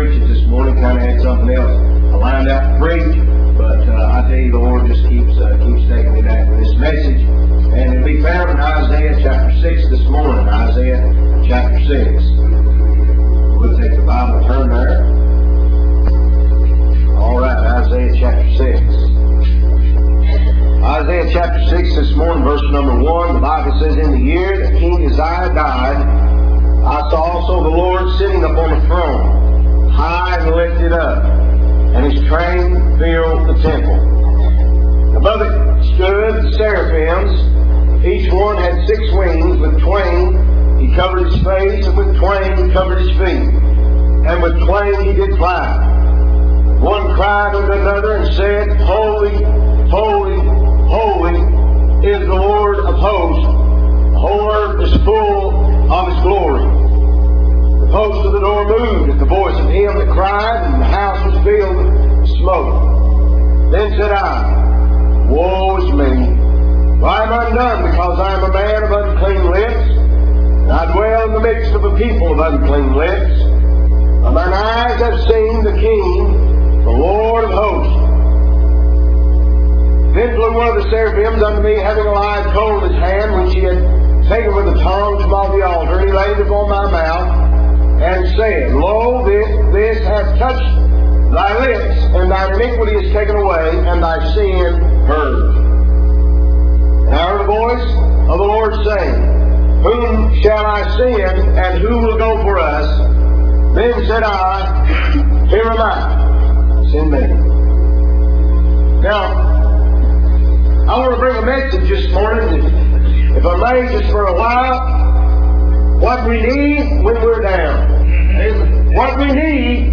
preach it this morning. Kind of had something else I lined out to preach, but I tell you, the Lord just keeps taking me back to this message. And it'll be found in Isaiah chapter 6 this morning. Isaiah chapter 6. We'll take the Bible and turn there. All right, Isaiah chapter 6. Isaiah chapter 6 this morning, verse number 1. The Bible says, "In the year that King Uzziah died, I saw also the Lord sitting upon a throne, high and lifted up, and his train filled the temple. Above it stood the seraphims. Each one had 6 wings. With twain he covered his face, and with twain he covered his feet. And with twain he did fly. One cried unto another and said, Holy, holy, holy is the Lord of hosts. The whole earth is full of his glory. The post of the door moved at the voice of him that cried, and the house was filled with smoke. Then said I, Woe is me! For I am undone, because I am a man of unclean lips, and I dwell in the midst of a people of unclean lips. And mine eyes have seen the King, the Lord of hosts. Then flew one of the seraphims unto me, having a live coal in his hand, which he had taken with the tongs from off the altar, and he laid it upon my mouth, and said, Lo, this hath touched thy lips, and thy iniquity is taken away, and thy sin purged. And I heard a voice of the Lord saying, Whom shall I send, and who will go for us? Then said I, Here am I, send me. Now, I want to bring a message this morning, if I may, just for a while, what we need when we're down. What we need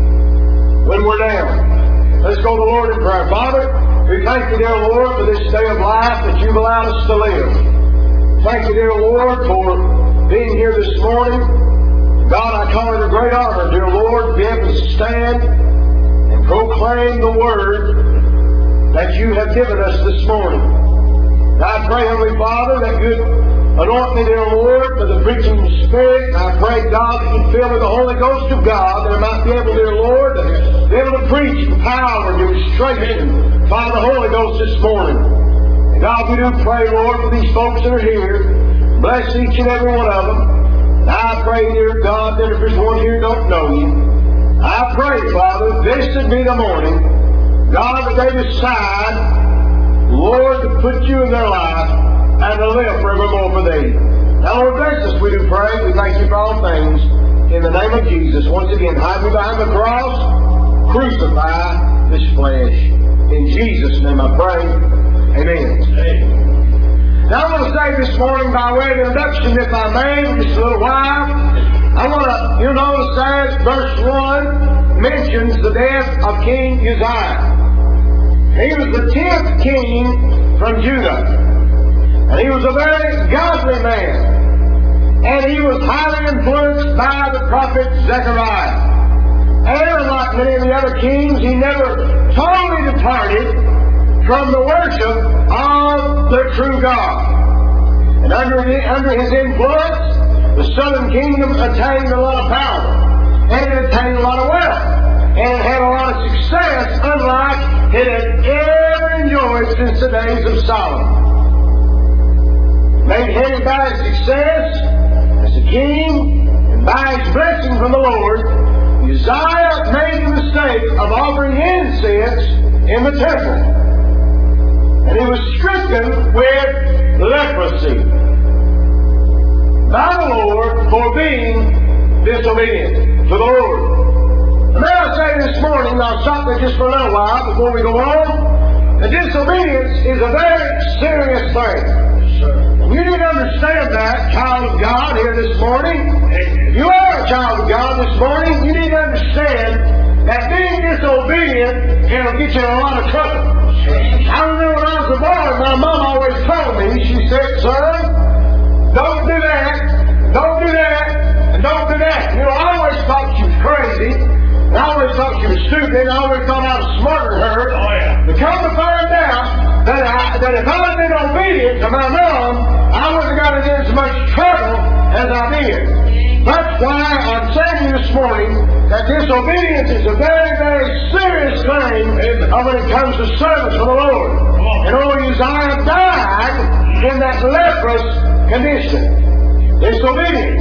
when we're down. Let's go to the Lord in prayer. Father, we thank you, dear Lord, for this day of life that you've allowed us to live. Thank you, dear Lord, for being here this morning. God, I call it a great honor, dear Lord, to be able to stand and proclaim the word that you have given us this morning. And I pray, Heavenly Father, that you'd anoint me, dear Lord, for the preaching of the Spirit. I pray, God, that you'd fill me with the Holy Ghost of God, that I might be able, dear Lord, to be able to preach in power and demonstration by the Holy Ghost this morning. And God, we do pray, Lord, for these folks that are here. Bless each and every one of them. And I pray, dear God, that if there's one here who don't know you, I pray, Father, this would be the morning, God, that they decide, Lord, to put you in their life and to live forevermore for thee. Now, Lord, bless us, we do pray. We thank you for all things. In the name of Jesus, once again, hide me behind the cross, crucify this flesh. In Jesus' name I pray. Amen. Now, I'm going to say this morning, by way of introduction, if I may, for just a little while, I want to, you notice that verse 1 mentions the death of King Uzziah. He was the 10th king from Judah. And he was a very godly man. And he was highly influenced by the prophet Zechariah. And like many of the other kings, he never totally departed from the worship of the true God. And under his influence, the southern kingdom attained a lot of power. And it attained a lot of wealth. And it had a lot of success, unlike it had ever enjoyed since the days of Solomon. Made headed by his success as a king, and by his blessing from the Lord, Uzziah made the mistake of offering incense in the temple. And he was stricken with leprosy by the Lord for being disobedient to the Lord. And may I say this morning, I'll stop there just for a little while before we go on, that disobedience is a very serious thing. You need to understand that, child of God, here this morning. If you are a child of God this morning, you need to understand that being disobedient can get you in a lot of trouble. I remember when I was a boy, my mom always told me, she said, son, don't do that, don't do that, and don't do that. You know, I always thought she was crazy. And I always thought she was stupid. I always thought I was smarter than her. To come to find out that if I had been obedient to my mom, I wouldn't have gotten into as much trouble as I did. That's why I'm saying to you this morning that disobedience is a very, very serious thing when it comes to service for the Lord. And old Uzziah died in that leprous condition. Disobedience.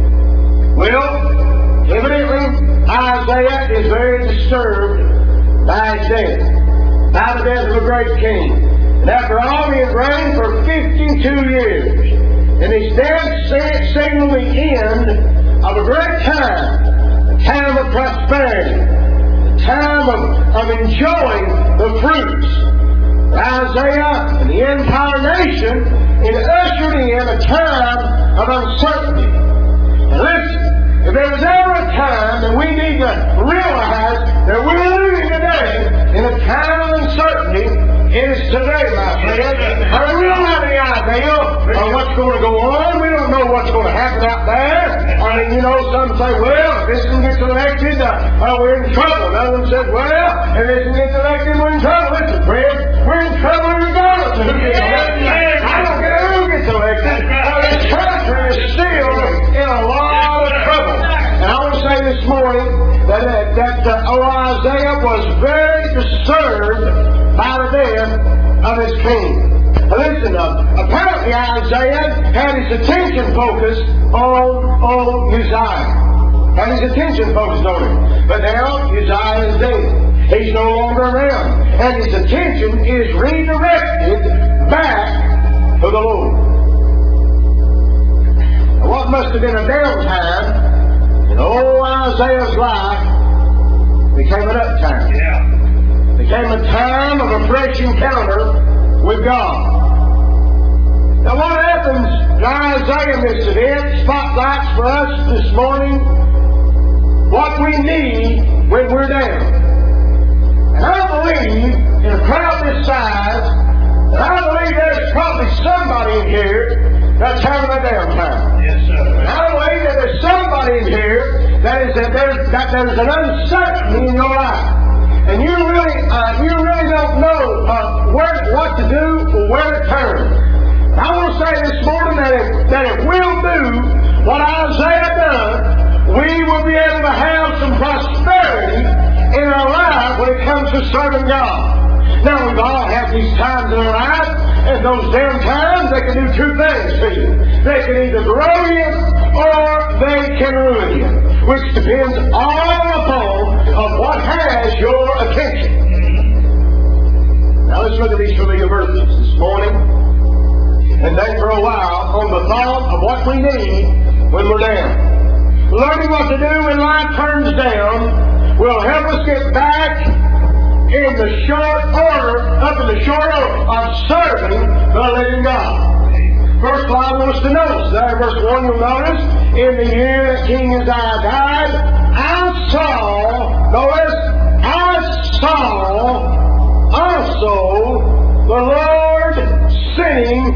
Well, evidently, Isaiah is very disturbed by his death, by the death of a great king. And after all, he had reigned for 52 years. And his death signaled the end of a great time, a time of prosperity, a time of enjoying the fruits. Isaiah and the entire nation ushered in a time of uncertainty. And listen, if there was ever a time that we need to realize that we're living today in a time of uncertainty, it is today, my friend. We don't have any idea of what's going to go on. We don't know what's going to happen out there. I mean, some say, well, if this one gets elected, we're in trouble. Another one says, well, if this one gets elected, we're in trouble. Listen, friend, we're in trouble regardless of who gets elected. I don't care who gets elected. This country is still in a lot of trouble. And I want to say this morning that Isaiah was very disturbed by the death of his king. Listen, apparently Isaiah had his attention focused on Uzziah. Had his attention focused on him. But now Uzziah is dead. He's no longer around. And his attention is redirected back to the Lord. Now, what must have been a downtime in old Isaiah's life became an uptime. Yeah. Became a time of a fresh encounter with God. Now what happens in Isaiah in this event spotlights for us this morning what we need when we're down. And I believe in a crowd this size, and I believe there's probably somebody in here that's having a downtime. Yes, sir. And I believe that there's somebody in here that there's an uncertainty in your life. And you really don't know what to do or where to turn. And I want to say this morning that if we'll do what Isaiah done, we will be able to have some prosperity in our life when it comes to serving God. Now, we've all had these times in our life, and those down times, they can do two things to you. They can either grow you, or they can ruin you, which depends all upon what has your attention. Now, let's look at these familiar verses this morning, and then for a while on the thought of what we need when we're down. Learning what to do when life turns down will help us get back in the short order of serving the living God. First of all, I want us to notice there in verse 1, you'll notice, in the year that King Uzziah died, I saw also the Lord sitting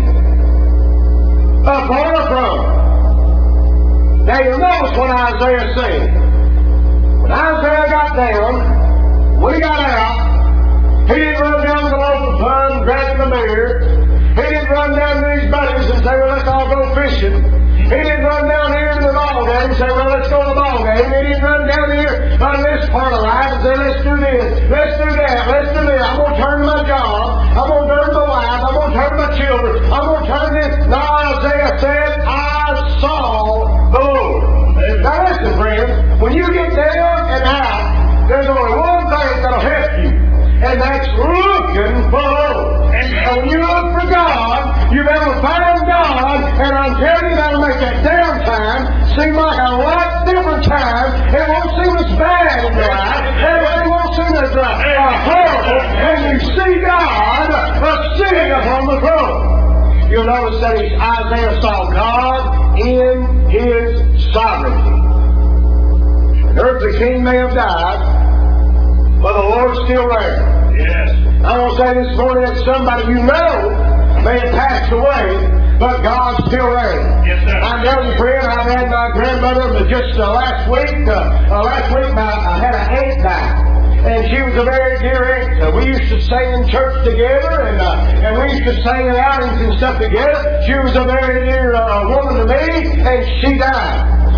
upon a throne. Now you'll notice what Isaiah said. When Isaiah got down, when he got out, he didn't run down to the local pond grabbing the beer. He didn't run down to his buddies and say, well, let's all go fishing. He didn't run down here to the ball game and say, well, let's go to the ball game. He didn't run down here on this part of life and say, let's do this, let's do that, let's do this. I'm going to turn to my job. I'm going to turn to my wife. I'm going to turn to my children. I'm going to turn to this. Now, Isaiah said, I saw the Lord. Now, listen, friends, when you get down and out, there's only one thing that'll help you, and that's looking for the Lord. And when you look for God, you're able to find God, and I'm telling you, that'll make that downtime seem like a lot different time. It won't seem as bad in your life. It won't seem as horrible when you see God sitting upon the throne. You'll notice that Isaiah saw God in His sovereignty. An earthly king may have died, but the Lord's still there. Yes. I want to say this morning that somebody you know may have passed away, but God's still there. Yes, sir. I know you, friend, I've had my grandmother just last week. I had an aunt die. And she was a very dear aunt. We used to sing in church together, and we used to sing in outings and stuff together. She was a very dear woman to me, and she died.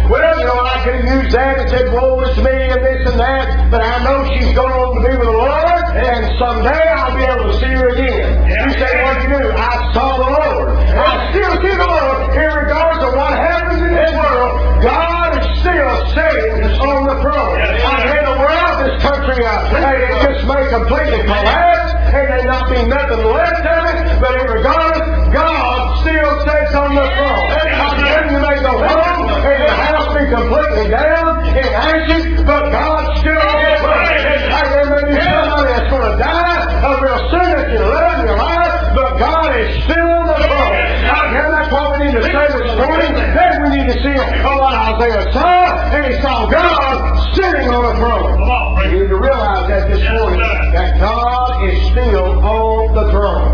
Well, I could have used that and said, woe is me and this and that, but I know she's going on to be with the Lord, and someday I'll be able to see her again. You say, what'd you do? I saw the Lord. I still see the Lord. Regardless of what happens in this world, God is still sitting on the throne. I hear the world, this country, it just may completely collapse, and there not be nothing left of it, but regardless, God still sits on the throne. You may go home, and the house be completely down in ashes, but God's still on the throne. There may be somebody that's going to die real soon that you love in your life, but God is still on the throne. That's what we need to say this morning. Then we need to see what Isaiah saw, and he saw God sitting on the throne. You need to realize that this morning, that God is still on the throne.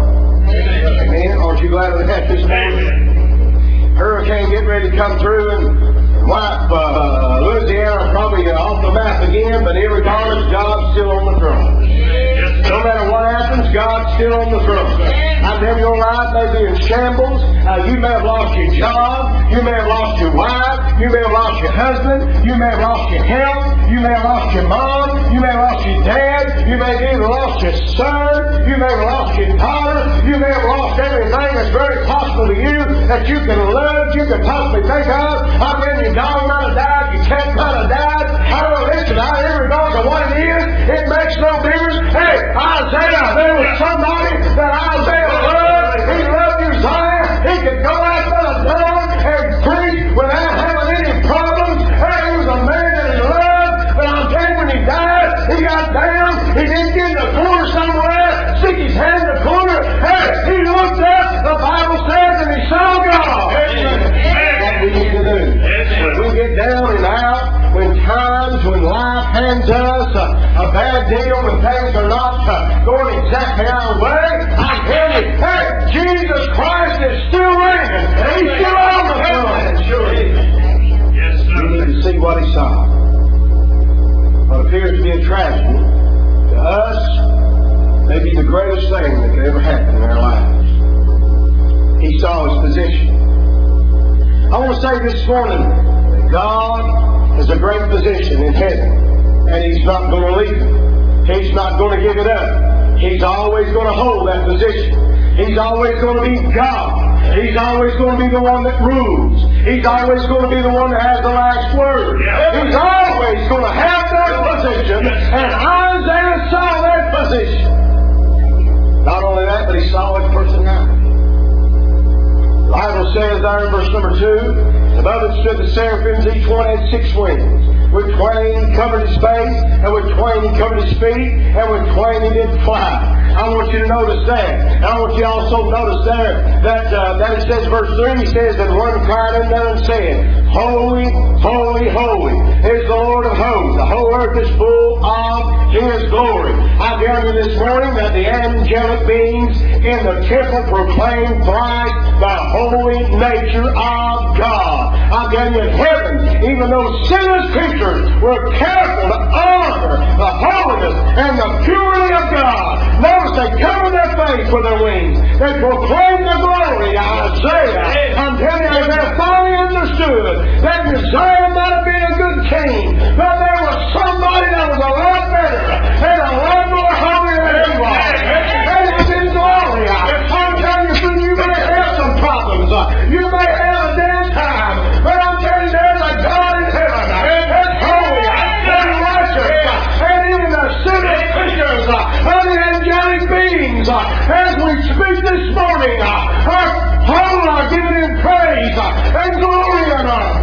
Amen. Aren't you glad of that this morning? Hurricane getting ready to come through and wipe Louisiana probably off the map again, but irregardless, God's still on the throne. No matter what happens, God's still on the throne. I tell you, your life may be in shambles. You may have lost your job. You may have lost your wife. You may have lost your husband. You may have lost your health. You may have lost your mom. You may have lost your dad. You may have even lost your son. You may have lost your daughter. You may have lost everything that's very possible to you that you can love, you can possibly think of. I mean, your dog might have died. Your cat might have died. I don't know, listen, regardless of what it is, it makes no difference. Hey, Isaiah, there was somebody that Isaiah loved. He loved Uzziah. He could go out to the door and preach without having any problems. Hey, he was a man that he loved. But I'm telling you, when he died, he got down. He didn't get in the corner somewhere, stick his hand in the corner. Hey, he looked up, the Bible says, and he saw God. That's what we need to do. When we get down and out, when life hands us a bad deal, when things are not going exactly our way, I tell you, hey, Jesus Christ is still reigning. He's still on the throne. Yes, sir. We need to see what he saw. What appears to be a tragedy to us may be the greatest thing that could ever happen in our lives. He saw his position. I want to say this morning that God has a great position in heaven, and he's not going to leave it. He's not going to give it up. He's always going to hold that position. He's always going to be God. He's always going to be the one that rules. He's always going to be the one that has the last word. He's always going to have that position, and Isaiah saw that position. Not only that, but he saw his personality. The Bible says there in verse number 2, above it stood the seraphims, each one had 6 wings. With twain he covered his face, and with twain he covered his feet, and with twain he did fly. I want you to notice that. And I want you to also notice there that it says, verse 3, he says, that one cried unto another and said, Holy, holy, holy is the Lord of hosts. The whole earth is full of his glory. I tell you this morning that the angelic beings in the temple proclaim thrice the holy nature of God. I tell you, in heaven, even those sinless creatures were careful to honor the holiness and the purity of God. Notice they covered their face with their wings. They proclaimed the glory of Isaiah. I'm telling you, they finally understood that Uzziah might have been a good king, but there was somebody that was a lot better and a lot more holy than he was. And it was in glory. I'm telling you, you may have some problems. You may have a damn time, but I'm telling you, there's a God in heaven that's holy and righteous, and even the sinless creatures and the angelic beings, as we speak this morning, are giving him praise and glory and honor.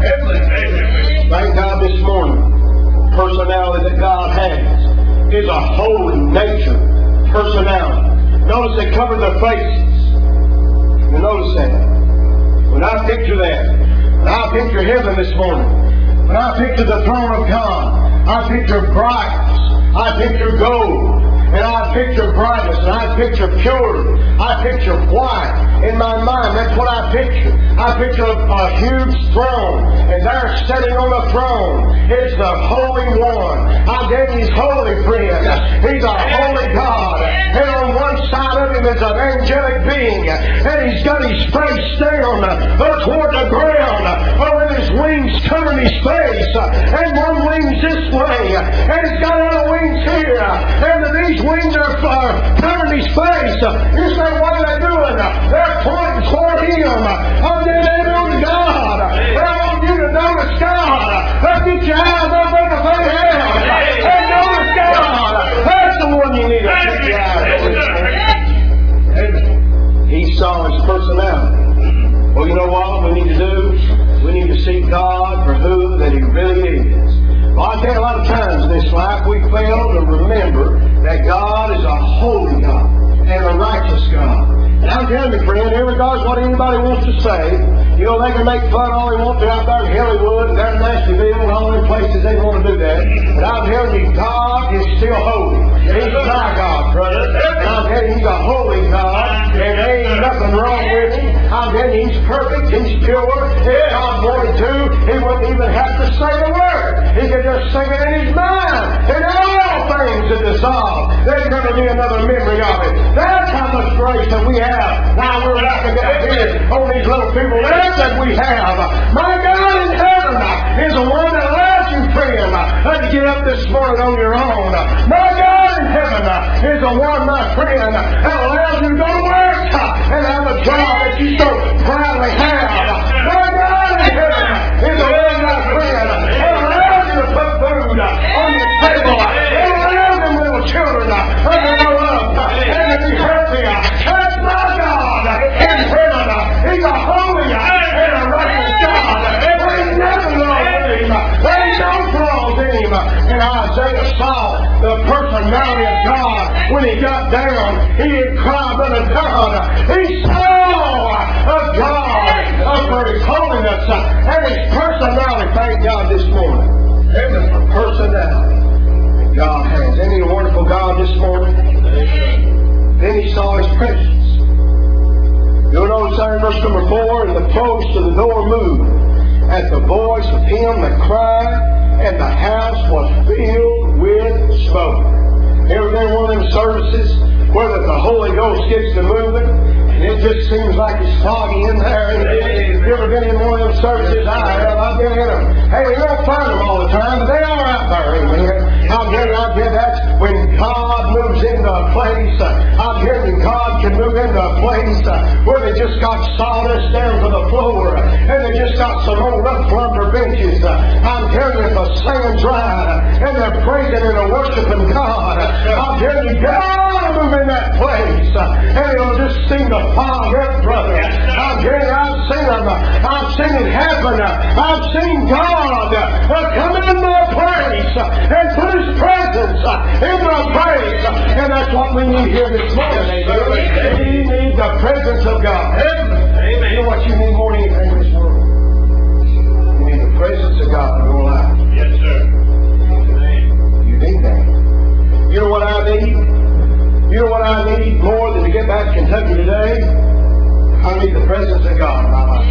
Thank God this morning, the personality that God has is a holy nature personality. Notice they covered their faces. You notice that. When I picture that, when I picture heaven this morning, when I picture the throne of God, I picture brightness, I picture gold, and I picture brightness, and I picture purity, I picture white. In my mind, that's what I picture. I picture a huge throne, and there sitting on the throne is the Holy One. I gave He's holy, friend. He's a holy God. And on one side of him as an angelic being, and he's got his face down toward the ground, with his wings covering his face, and one wing's this way, and he's got other wings here, and these wings are covering his face. You say, what are they doing? They're pointing toward him. I'm getting on God. I want you to notice God. Get your eyes up in the face and notice God. That's the one you need to get your eyes on. He saw his personality. Well, you know what we need to do? We need to see God for who that He really is. Well, I think a lot of times in this life we fail to remember that God is a holy God and a righteous God. And I'm telling you, friend, regardless of what anybody wants to say, you know, they can make fun all they want to out there in Hollywood and down in Nashville and all them places they want to do that. But I'm telling you, God is still holy. He's my God, brother. And I'm telling you, He's a holy God, and there ain't nothing wrong with Him. I'm telling you, He's perfect, He's pure. If God wanted to, He wouldn't even have to say the word. He could just sing it in His mind. And all things are dissolved. There's going to be another memory of it. That's how much grace that we have. Now we're laughing out here on these little people that we have. My God in heaven is the one that allows you, friend, to get up this morning on your own. My God in heaven is the one, my friend, that allows you to go to work and have a job that you so proudly have. My God in heaven is the one, my friend, that allows you to put food on your table. It allows them little children to grow up and to be healthy. That's my God in heaven. He's a holy and a righteous God. There ain't nothing wrong with Him. There ain't no flaws in Him. And Isaiah saw the personality of God when he got down. He didn't cry but a God. He saw a God for His holiness and His personality. Thank God this morning. There's a personality that God has. Isn't He a wonderful God this morning? Then he saw His presence. You'll notice there in verse number 4, and the posts of the door moved at the voice of him that cried, and the house was filled with smoke. Ever been in one of them services where the Holy Ghost gets to moving, and it just seems like it's foggy in there? You ever been in one of them services? I have. I've been in them. Hey, we don't find them all the time, but they are out there. Amen. I'm telling you, that's when God moves into a place. I'm telling you, God can move into a place where they just got sawdust down to the floor, and they just got some old rough lumber benches. I'm telling you, if the sand's right, and they're praising and they're worshiping God, I'm telling you, God will move in that place, and it'll just seem to fog up, brother. I'm telling you, I've seen them. I've seen it happen. I've seen God come into a place and put His presence into a place, and that's what we need here this morning. We need the presence of God. Amen. You know what you need more than anything in this world? You need the presence of God in your life. Yes, sir. You need that. You know what I need? You know what I need more than to get back to Kentucky today? I need the presence of God in my life.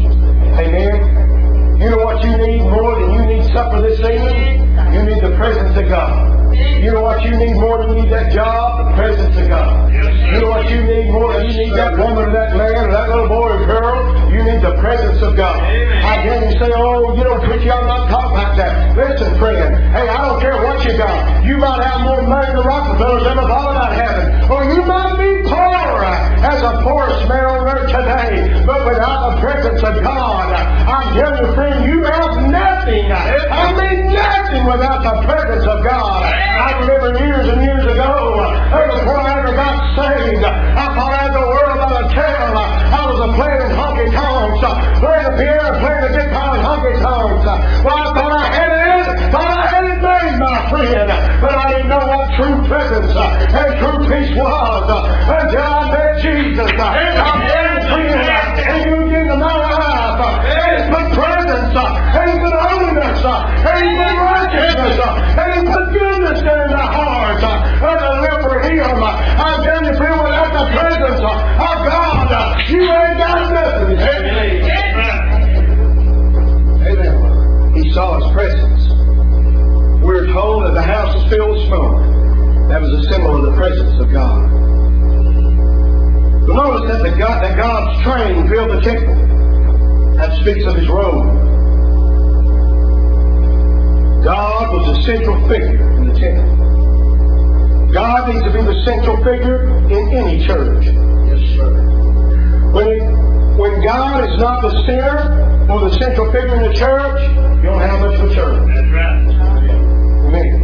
Amen. You know what you need more than you need supper this evening? You need the presence of God. You know what you need more than you need that job? The presence of God. You know what you need more than you need that woman or that man or that little boy or girl? You need the presence of God. I hear you say, oh, you don't preach, I'm not talking about that. Listen, friend. Hey, I don't care what you got. You might have more money than the Rockefellers ever thought about having. Or you might be poor as a poorest man on earth today. But without the presence of God, I'm telling you, friend, you have nothing. I mean nothing without the presence of God. I remember years and years ago, before I ever got saved, I thought I had the world by the tail. I was playing honky tonks, playing the piano, playing the guitar and honky tonks. Well, I thought I had it made, my friend. But I didn't know what true presence and true peace was until I met Jesus. I'm very friend, and you get into my life. And He's put presence, and He's put holiness, and He's put righteousness, and He's put goodness in the heart of the leper him. I'm telling you, friend, without the presence of God, you ain't got nothing. Amen. He saw His presence. We're told that the house was filled with smoke. That was a symbol of the presence of God. You'll notice that God's train filled the temple. That speaks of His robe. God was the central figure in the temple. God needs to be the central figure in any church. Yes, sir. When God is not the center or the central figure in the church, you don't have much of a church. That's right. Amen.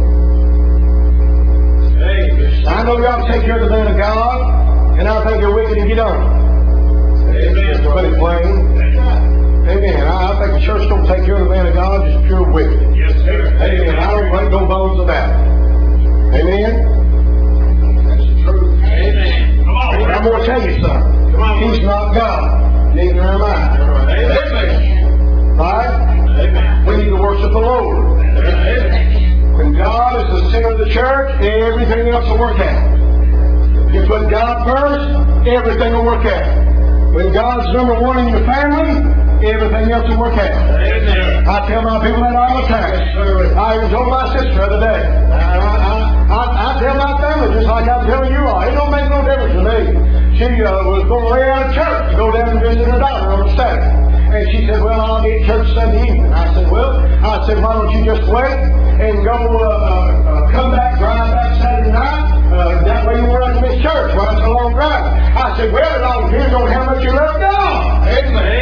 I know you ought to take care of the man of God, and I think you're wicked if you don't. Amen. Put it plain. Amen. I think the church don't take care of the man of God, just pure wicked. Yes, sir. Amen. I don't make no bones of that. Amen. That's the truth. Amen. Come on. I'm going to tell you something. Come on. He's not God. Neither am I. Amen. Right? Amen. We need to worship the Lord. Amen. When God is the center of the church, everything else will work out. You put God first, everything will work out. When God's number one in your family, everything else will work out. Amen. I tell my people that all the time. Yes, I even told my sister the other day. I tell my family just like I'm telling you all. It don't make no difference to me. She was going to lay out of church to go down and visit her daughter on Saturday. And she said, well, I'll be at church Sunday evening. I said, why don't you just wait and go come back, drive back Saturday night? That way you won't have to miss church. Well, it's a long drive. I said, well, it all depends on how much you love God. Amen.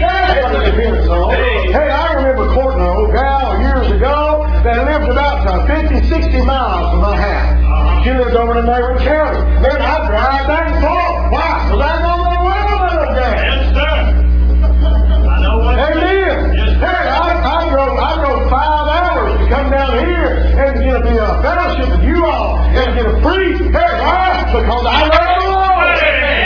Hey, I remember courting an old gal years ago that lived about 50, 60 miles from my house. She lived over in Marion County. Then I'd drive back and forth. Why? Because I know the way of that gal. Yes, sir. I know what. Amen. Yes, hey, I drove 5 hours to come down here and to get a fellowship with you all and get a free. Hey, why? Because I love the Lord.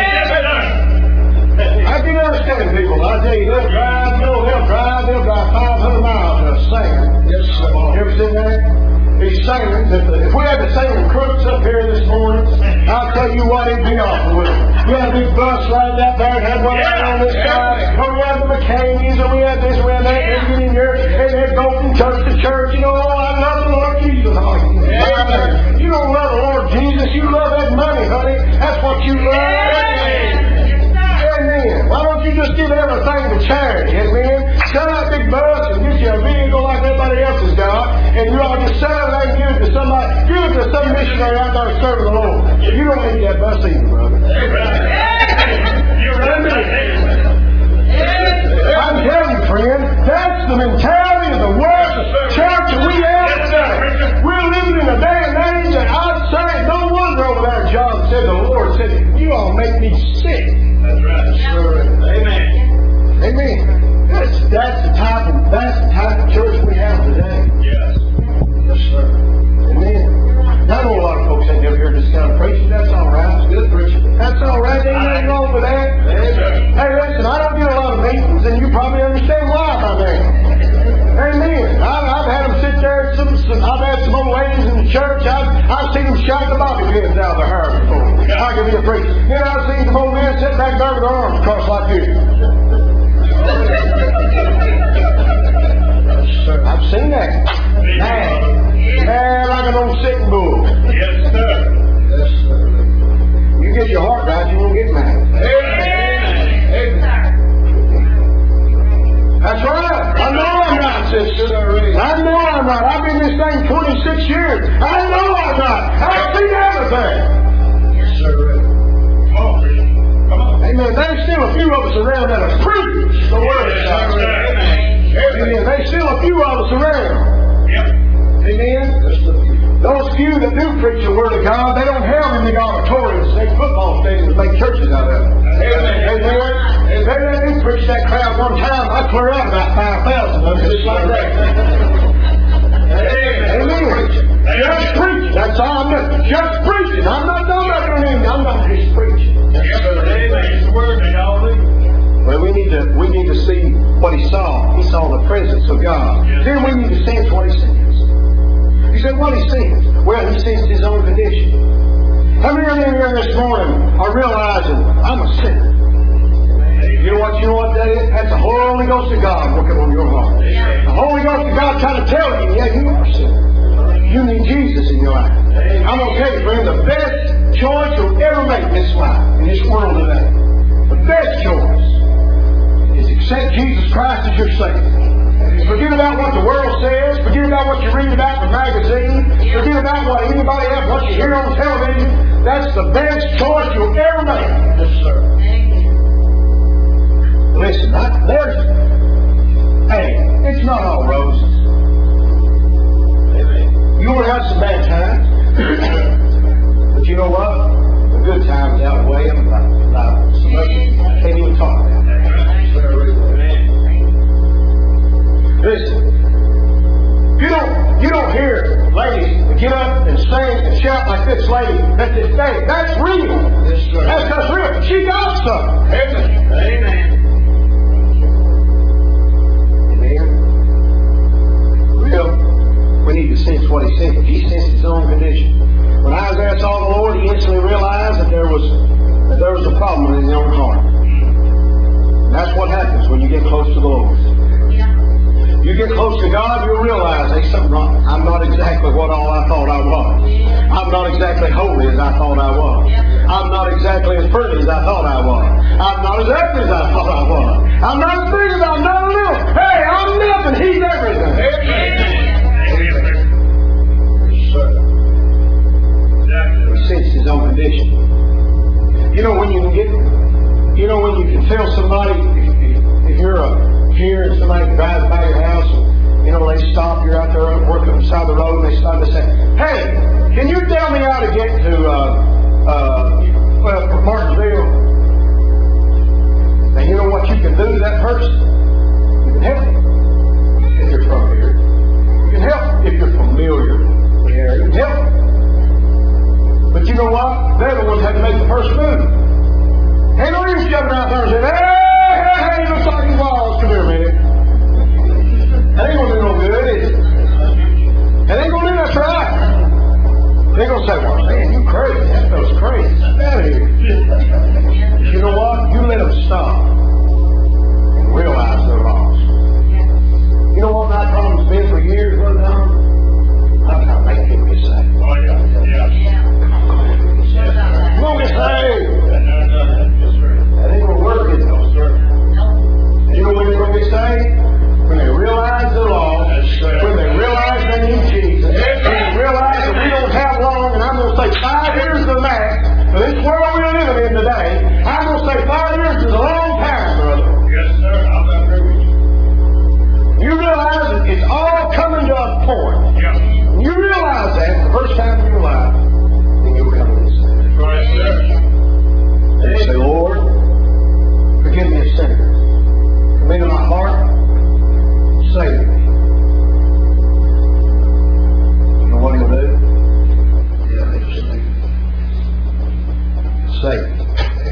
I can understand people. I tell you, they'll drive 500 miles to a singer. Yes, sir. You ever seen that? These singers, if we had the singing crooks up here this morning, I'll tell you what, it'd be awful with them. We had a big bus right out there and had one right on this side. Oh, we had the McCainies, and we had this, and we had that, and get in here, and they'd go from church to church. You know, I love the Lord Jesus. You don't love the Lord Jesus, you love that money, honey. That's what you love. Amen. Why don't you just give everything to charity? Amen. Sell that big bus and get you a vehicle like everybody else has got, and you all just sell it and give it to somebody, give it to some missionary out there serving the Lord. You don't need that bus either, brother. I'm telling you, friend, that's the mentality of the world, the church that we have today. We're living in a day and age that I'd say no wonder over there John said the Lord said, you all make me sick. That's right. Sure. Amen. Amen. That's the type of church we have today. Yes. Yes, sir. Amen. I know a lot of folks ain't never heard this kind of preaching. That's all right. It's good preaching. That's all right. Ain't nothing wrong with that. Amen. Hey, listen, I don't get a lot of meetings, and you probably understand why by now. Amen. I've had them sit there. I've had some old ladies in the church. I've seen them shake the bobby pins out of their hair before. I can be a preacher. Then I've seen some old men sit back there with their arms crossed like this. I've seen that. Man, like an old sitting bull. Yes, sir. Yes, sir. You get your heart right, you won't get mad. Amen. That's right. I know I'm right, sister. I know I'm right. I've been in this thing 26 years. I know I'm right. I've seen everything. Yes, sir. Come on. Amen. There's still a few of us around that are preachers. The word is out. Amen. There's still a few of us around. Yep. Amen. Those few that do preach the Word of God, they don't have them in the auditoriums, they football stadiums, make churches out of it. Amen. Amen. They do preach that crowd one time, I clear out about 5,000 of them just like that. Amen. Just preaching. That's all I'm doing. Just preaching. I'm not doing nothing. I'm not just preaching. Amen. It's the Word that y'all do. Well, we need to see what he saw. He saw the presence of God. Yes. Then we need to sense what he sensed. He said, what he sensed? Well, he sensed his own condition. How many of you here this morning are realizing I'm a sinner? You know what that is? That's the Holy Ghost of God working on your heart. The Holy Ghost of God trying to tell you, yeah, you are a sinner. You need Jesus in your life. I'm going to tell you, friend, the best choice you'll ever make in this life, in this world today. The best choice is accept Jesus Christ as your Savior. Forget about what the world says. Forget about what you read about in the magazine. Forget about what anybody else, what you hear on television. That's the best choice you'll ever make. Yes, sir. Listen, it's not all roses. You will have some bad times. But you know what? The good times outweigh them by so much I can't even talk about. Listen, you don't hear ladies get up and sing and shout like this lady at this day. That's real. Yes, sir. That's real. She got something. Amen. Amen. We need to sense what he sensed. He sensed his own condition. When Isaiah saw the Lord, he instantly realized that there was a problem in his own heart. And that's what happens when you get close to the Lord. You get close to God, you'll realize there's something wrong. I'm not exactly what all I thought I was. I'm not exactly holy as I thought I was. I'm not exactly as pretty as I thought I was. I'm not as ugly as I thought I was. I'm not as big as I'm not a little. Hey, I'm nothing. He's everything. He sensed his own condition. You know when you can tell somebody if you're here and somebody drives by your house and they stop, you're out there working beside the road and they stop and say, "Hey, can you tell me how to get to Martinsville?" And you know what you can do to that person? You can help them if you're from here. You can help if you're familiar with the area. You can help them. But you know what? They're the ones that have to make the first move. Ain't no use jumping out there and saying, "Hey, looks like you lost. Come here, man." That ain't gonna do no good, is it? That ain't gonna do that's right. They're gonna say, "Well, man, you crazy. That fellow's crazy. Get out of here." You know what? You let them stop and realize they're lost. You know what my problem's been for years, Brother Don? I'm trying to make people get saved. Oh, yeah. Come on, get saved. That ain't gonna work, is it? You know when they're gonna get saved? When they realize they're lost, when they realize they need Jesus, when they realize that we don't have long, and I'm going to say 5 years to the max, for this world we're living in today, I'm going to say 5 years is a long time, brother. Yes, sir. I'm not agree with you. You realize that it's all coming to a point. Yeah. When you realize that, the first time in your life, then you'll come to this. That's right, sir. And you say, "Lord, forgive me a sinner. Come into my heart. Save me." You know what he'll do? Yeah, he'll save me.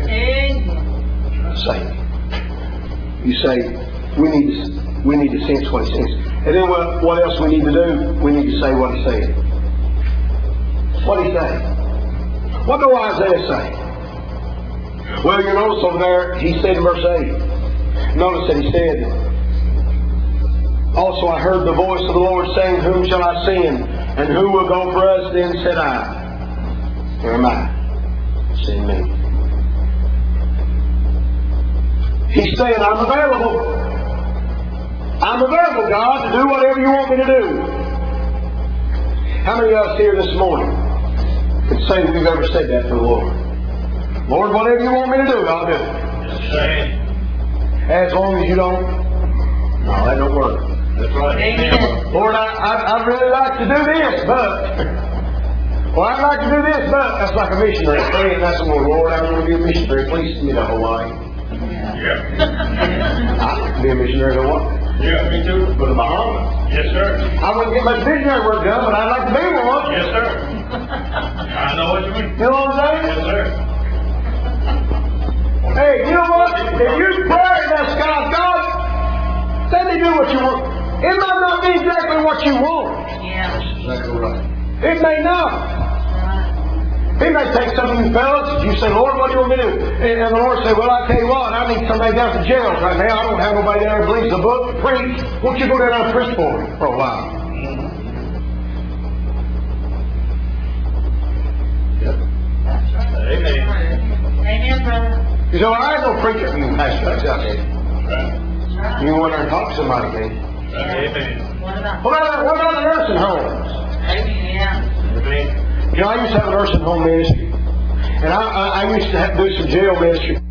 Save me. You say, we need to sense what he sensed. And then what else we need to do? We need to say what he said. What did he say? What did Isaiah say? Well, you notice over there, he said in verse 8. Notice that he said, "Also I heard the voice of the Lord saying, Whom shall I send? And who will go for us? Then said I, Here am I. Send me." He's saying, I'm available. I'm available, God, to do whatever you want me to do. How many of us here this morning can say that we've ever said that to the Lord? "Lord, whatever you want me to do, I'll do it." As long as you don't, no, that don't work. That's right. Amen. "Lord, I'd really like to do this, but..." Well, I'd like to do this, but... That's like a missionary praying. That's the Lord, I want to be a missionary. Please send me to Hawaii. Yeah. I'd like to be a missionary to Hawaii. Yeah, me too. Go to Bahamas. Yes, sir. I wouldn't get much missionary work done, but I'd like to be one. Yes, sir. I know what you mean. You know what I'm saying? Yes, sir. Hey, you know what? If you pray and ask God, let me do what you want. It might not be exactly what you want. Yeah. That's exactly right. It may not. He may take some of you fellas, you say, "Lord, what do you want me to do?" And the Lord say, "Well, I tell you what, I need somebody down at the jail right now. I don't have nobody down there who believes the book to preach. Won't you go down there and preach for me for a while?" Yep. That's right. You say, well, I ain't no preacher. You can pass drugs out there. Right. You can go in there and talk to somebody, can you? Amen. What about the nursing homes? Amen. You know, I used to have a nursing home ministry. And I used to do some jail ministry.